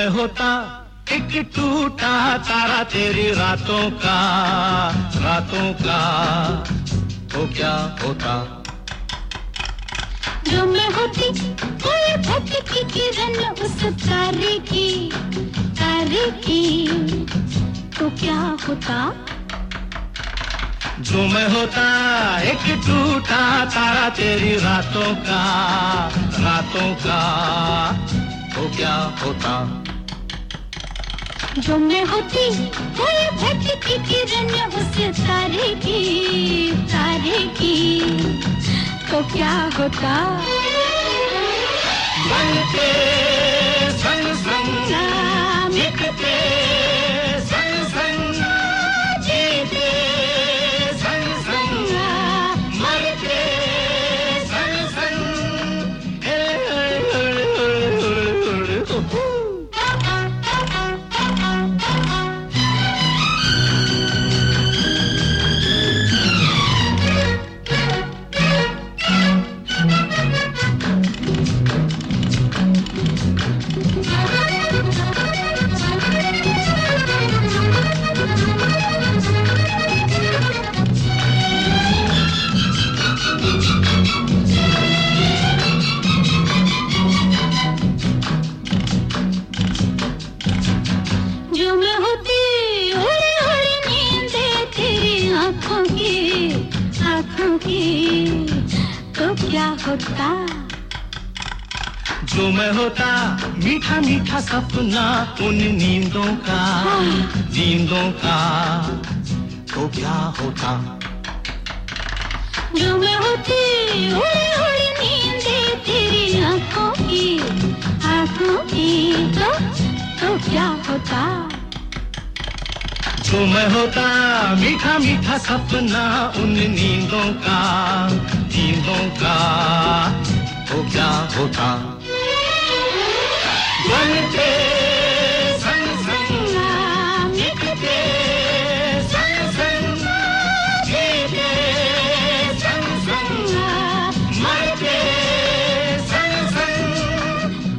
मैं होता एक टूटा तारा तेरी रातों का तो क्या होता। जो मैं होती कोई भटकी किरण उस तारे की तो क्या होता। जो मैं होता एक टूटा तारा तेरी रातों का तो क्या होता। जो मैं होती कोई भटकी किरण उस तारे की तो क्या होता। बनते संग संग मिटते संग संग जीते संग संग मरते संग संग। तो क्या होता। जो मैं होता मीठा मीठा सपना उन नींदों का तो क्या होता। जो मैं होती उड़ी उड़ी नींदे तेरी आँखों की तो क्या होता। जो मैं होता मीठा मीठा सपना उन नींदों का तो क्या होता। बनते संग संग मिटते संग संग जीते संग संग मरते संग संग।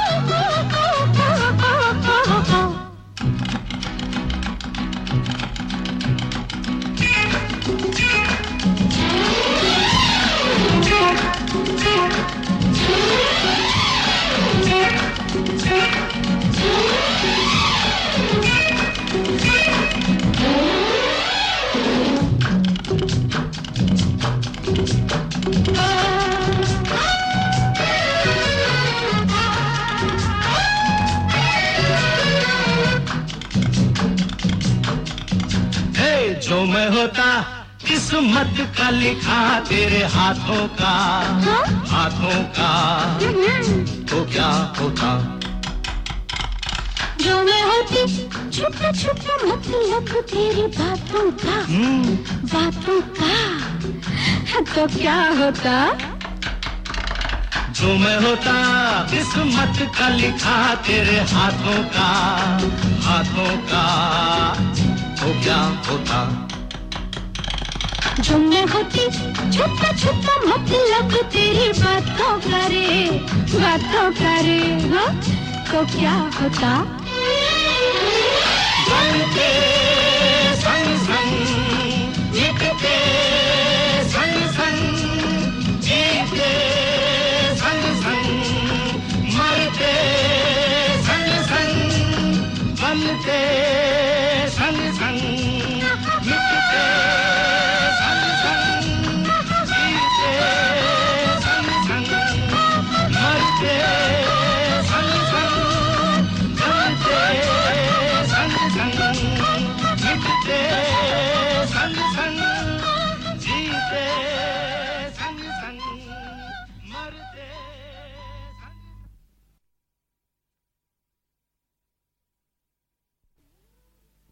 जो मैं होता किस्मत का लिखा तेरे हाथों का तो क्या होता। जो मैं होती छुपा छुपा मतलब तेरी बातों का तो क्या होता। जो मैं होता किस्मत का लिखा तेरे हाथों का तो क्या होता। जो मैं होती छुपा छुपा मतलब तेरी बातों करे तो क्या होता। बनते संग संग मिटते संग संग जीते संग संग मरते संग संग बनते संग संग मिटते